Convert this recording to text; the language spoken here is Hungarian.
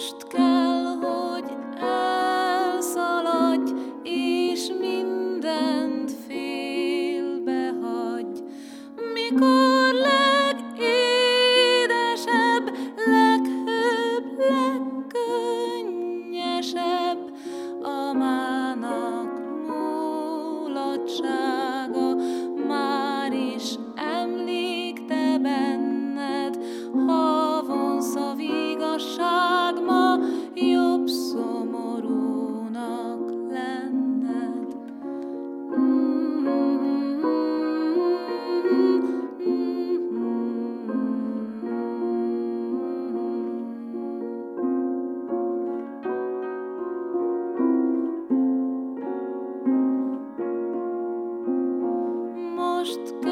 Most kell, hogy elszaladj, és mindent félbehagyj. Mikor legédesebb, leghőbb, legkönnyesebb a mának mulatsága, már is emlékte benned, ha vonzav igazság, ma jobb szomorúnak lenned. Most